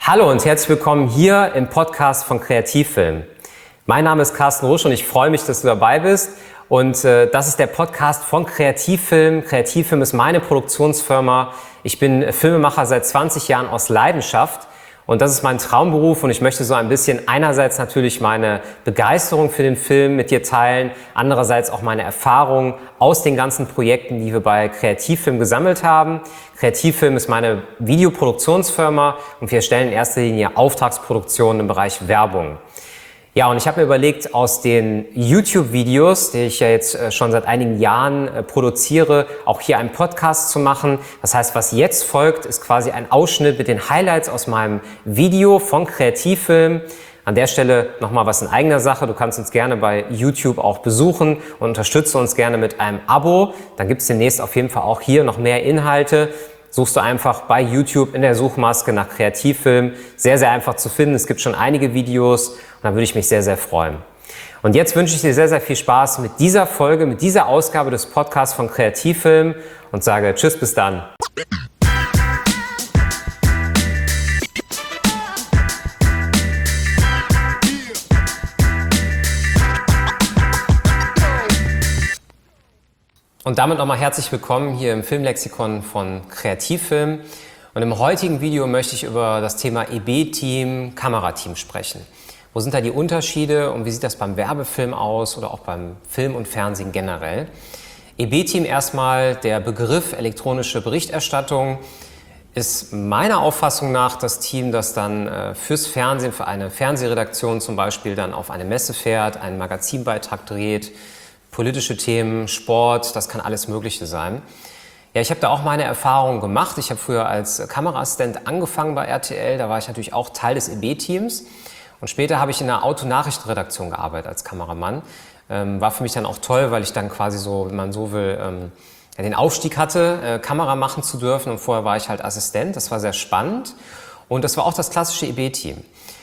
Hallo und herzlich willkommen hier im Podcast von Kreativfilm. Mein Name ist Carsten Rusch und ich freue mich, dass du dabei bist. Und das ist der Podcast von Kreativfilm. Kreativfilm ist meine Produktionsfirma. Ich bin Filmemacher seit 20 Jahren aus Leidenschaft. Und das ist mein Traumberuf und ich möchte so ein bisschen einerseits natürlich meine Begeisterung für den Film mit dir teilen, andererseits auch meine Erfahrungen aus den ganzen Projekten, die wir bei Kreativfilm gesammelt haben. Kreativfilm ist meine Videoproduktionsfirma und wir stellen in erster Linie Auftragsproduktionen im Bereich Werbung. Ja, und ich habe mir überlegt, aus den YouTube-Videos, die ich ja jetzt schon seit einigen Jahren produziere, auch hier einen Podcast zu machen. Das heißt, was jetzt folgt, ist quasi ein Ausschnitt mit den Highlights aus meinem Video von Kreativfilm. An der Stelle nochmal was in eigener Sache. Du kannst uns gerne bei YouTube auch besuchen und unterstütze uns gerne mit einem Abo. Dann gibt es demnächst auf jeden Fall auch hier noch mehr Inhalte. Suchst du einfach bei YouTube in der Suchmaske nach Kreativfilm. Sehr, sehr einfach zu finden. Es gibt schon einige Videos und da würde ich mich sehr, sehr freuen. Und jetzt wünsche ich dir sehr, sehr viel Spaß mit dieser Folge, mit dieser Ausgabe des Podcasts von Kreativfilm und sage Tschüss, bis dann. Und damit nochmal herzlich willkommen hier im Filmlexikon von Kreativfilm. Und im heutigen Video möchte ich über das Thema EB-Team, Kamerateam sprechen. Wo sind da die Unterschiede und wie sieht das beim Werbefilm aus oder auch beim Film und Fernsehen generell? EB-Team erstmal, der Begriff elektronische Berichterstattung ist meiner Auffassung nach das Team, das dann fürs Fernsehen, für eine Fernsehredaktion zum Beispiel dann auf eine Messe fährt, einen Magazinbeitrag dreht, politische Themen, Sport, das kann alles Mögliche sein. Ja, ich habe da auch meine Erfahrungen gemacht. Ich habe früher als Kameraassistent angefangen bei RTL, da war ich natürlich auch Teil des EB-Teams. Und später habe ich in einer Autonachrichtenredaktion gearbeitet als Kameramann. War für mich dann auch toll, weil ich dann quasi so, wenn man so will, den Aufstieg hatte, Kamera machen zu dürfen. Und vorher war ich halt Assistent, das war sehr spannend. Und das war auch das klassische EB-Team.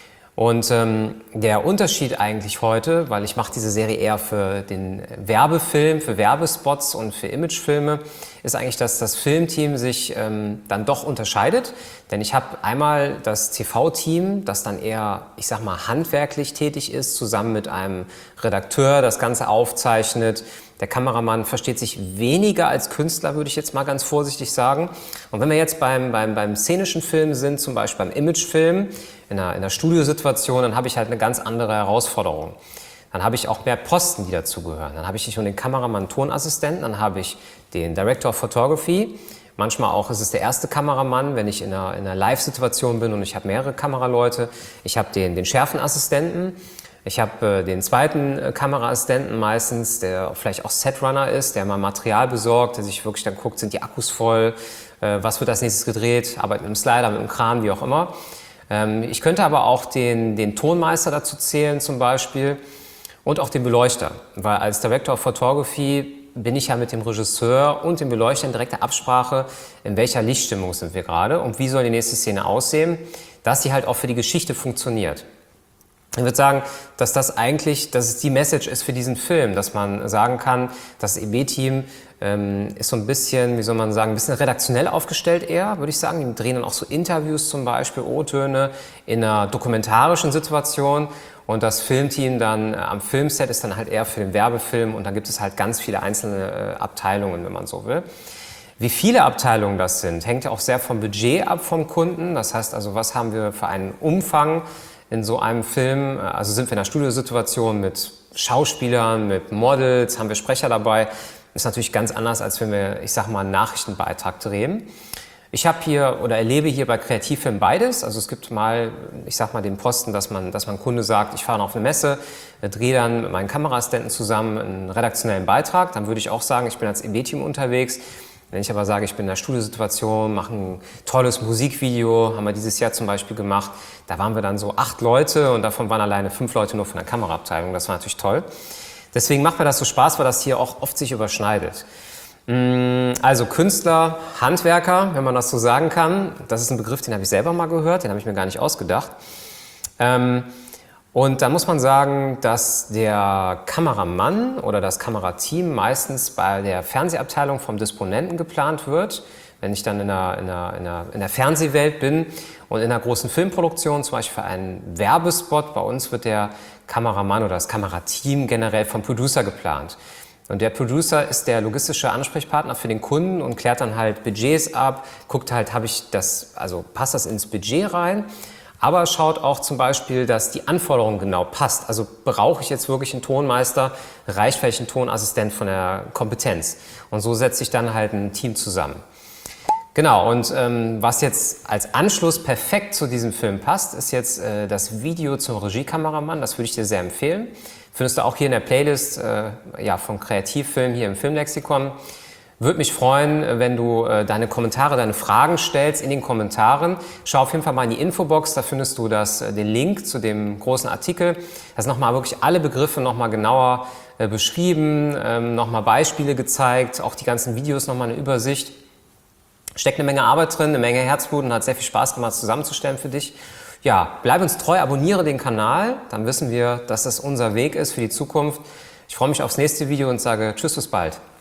Und der Unterschied eigentlich heute, weil ich mache diese Serie eher für den Werbefilm, für Werbespots und für Imagefilme, ist eigentlich, dass das Filmteam sich dann doch unterscheidet. Denn ich habe einmal das TV-Team, das dann eher, ich sag mal, handwerklich tätig ist, zusammen mit einem Redakteur das Ganze aufzeichnet. Der Kameramann versteht sich weniger als Künstler, würde ich jetzt mal ganz vorsichtig sagen. Und wenn wir jetzt beim szenischen Film sind, zum Beispiel beim Imagefilm, in einer Studiosituation, dann habe ich halt eine ganz andere Herausforderung. Dann habe ich auch mehr Posten, die dazugehören. Dann habe ich nicht nur den Kameramann, Tonassistenten, dann habe ich den Director of Photography. Manchmal auch ist es der erste Kameramann, wenn ich in einer Live-Situation bin und ich habe mehrere Kameraleute. Ich habe den Schärfenassistenten. Ich habe den zweiten Kameraassistenten meistens, der vielleicht auch Setrunner ist, der mal Material besorgt, der sich wirklich dann guckt, sind die Akkus voll, was wird als nächstes gedreht, arbeitet mit dem Slider, mit dem Kran, wie auch immer. Ich könnte aber auch den Tonmeister dazu zählen zum Beispiel und auch den Beleuchter, weil als Director of Photography bin ich ja mit dem Regisseur und dem Beleuchter in direkter Absprache, in welcher Lichtstimmung sind wir gerade und wie soll die nächste Szene aussehen, dass sie halt auch für die Geschichte funktioniert. Ich würde sagen, dass das die Message ist für diesen Film, dass man sagen kann, das EB-Team ist so ein bisschen, wie soll man sagen, ein bisschen redaktionell aufgestellt eher, würde ich sagen. Die drehen dann auch so Interviews zum Beispiel, O-Töne in einer dokumentarischen Situation und das Filmteam dann am Filmset ist dann halt eher für den Werbefilm und dann gibt es halt ganz viele einzelne Abteilungen, wenn man so will. Wie viele Abteilungen das sind, hängt ja auch sehr vom Budget ab vom Kunden. Das heißt also, was haben wir für einen Umfang in so einem Film? Also sind wir in einer Studiosituation mit Schauspielern, mit Models, haben wir Sprecher dabei? Ist natürlich ganz anders, als wenn wir, ich sag mal, einen Nachrichtenbeitrag drehen. Ich habe hier oder erlebe hier bei Kreativfilm beides. Also es gibt mal, ich sag mal, den Posten, dass man Kunde sagt, ich fahre auf eine Messe, drehe dann mit meinen Kameraassistenten zusammen einen redaktionellen Beitrag. Dann würde ich auch sagen, ich bin als EB-Team unterwegs. Wenn ich aber sage, ich bin in einer Studiosituation, mache ein tolles Musikvideo, haben wir dieses Jahr zum Beispiel gemacht, da waren wir dann so 8 Leute und davon waren alleine 5 Leute nur von der Kameraabteilung. Das war natürlich toll. Deswegen macht mir das so Spaß, weil das hier auch oft sich überschneidet. Also Künstler, Handwerker, wenn man das so sagen kann, das ist ein Begriff, den habe ich selber mal gehört, den habe ich mir gar nicht ausgedacht. Und da muss man sagen, dass der Kameramann oder das Kamerateam meistens bei der Fernsehabteilung vom Disponenten geplant wird, wenn ich dann in der Fernsehwelt bin. Und in einer großen Filmproduktion, zum Beispiel für einen Werbespot, bei uns wird der Kameramann oder das Kamerateam generell vom Producer geplant. Und der Producer ist der logistische Ansprechpartner für den Kunden und klärt dann halt Budgets ab, guckt halt, passt das ins Budget rein, aber schaut auch zum Beispiel, dass die Anforderung genau passt. Also brauche ich jetzt wirklich einen Tonmeister, reicht vielleicht ein Tonassistent von der Kompetenz. Und so setze ich dann halt ein Team zusammen. Genau, und was jetzt als Anschluss perfekt zu diesem Film passt, ist jetzt das Video zum Regiekameramann. Das würde ich dir sehr empfehlen. Findest du auch hier in der Playlist vom Kreativfilm hier im Filmlexikon. Würde mich freuen, wenn du deine Kommentare, deine Fragen stellst in den Kommentaren. Schau auf jeden Fall mal in die Infobox, da findest du den Link zu dem großen Artikel. Da sind nochmal wirklich alle Begriffe nochmal genauer beschrieben, nochmal Beispiele gezeigt, auch die ganzen Videos nochmal eine Übersicht. Steckt eine Menge Arbeit drin, eine Menge Herzblut und hat sehr viel Spaß gemacht zusammenzustellen für dich. Ja, bleib uns treu, abonniere den Kanal, dann wissen wir, dass das unser Weg ist für die Zukunft. Ich freue mich aufs nächste Video und sage tschüss, bis bald.